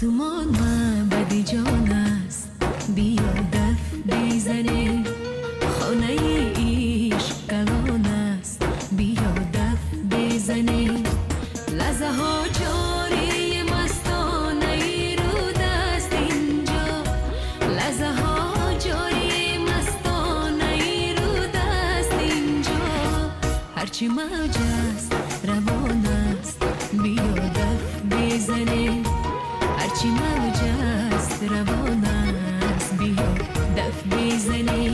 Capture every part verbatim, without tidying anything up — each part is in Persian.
آسمان معبد جان است، بیا دف بزنه. خانه عشق کلان است، بیا دف بزنه. لحظه ها جاری مستانه رو دست اینجا، لحظه ها جاری مستانه رو دست اینجا. هرچی موج است روان است، بیا دف بزنه. هرچی موج است روان است، بیا دف بزنه.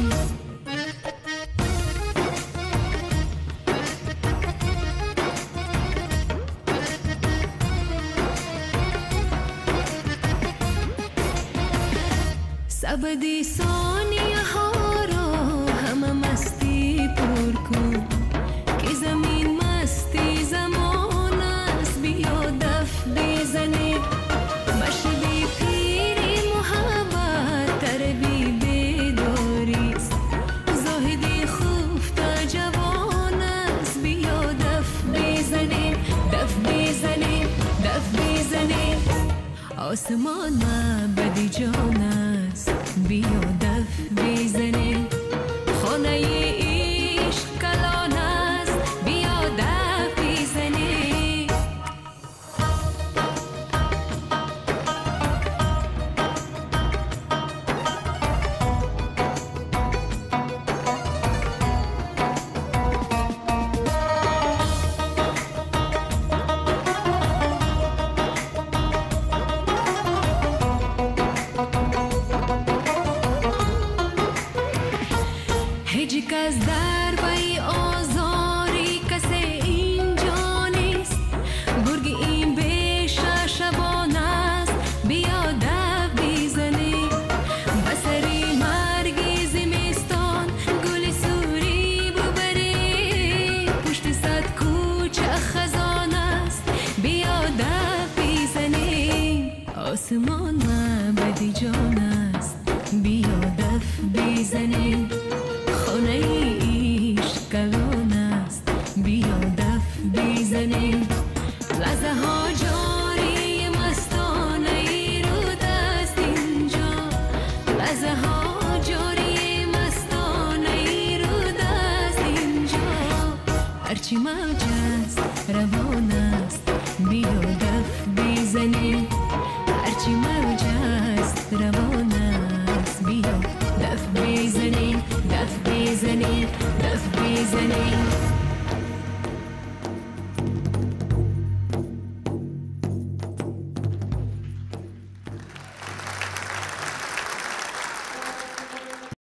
سبدی ثانیه ها را همه مستی پر کن، که زمین مستی زمان است، بیا دف بزنه. مشعل پیری محبت تربی بیداری است، زاهدی خفته جوان است، بیا دف بزنه. دف بزنه، دف بزنه. آسمان معبد جان است، بیا دف بزنه. خانه عشق کلان است، بیا دف بزنه. هیچ کس در بی آزاری کسی اینجا نیست، گرگ این بیشه شبان است، بیا دف بزنه. بسری مرگ زمستان گل سوری ببری، پشت صد کوچه خزان است، بیا دف بزنه. آسمان معبد جان است، بیا دف بزنه. خانه عشق کلان است، بیا دف بزنه. لحظه ها جاری مستانه رو دست اینجا، لحظه ها جاری مستانه رو دست اینجا. هرچی موج است روان است، بیا دف بزنه. هرچی موج است روان است، بیا دف بزنه. دف بزنه، دف بزنه.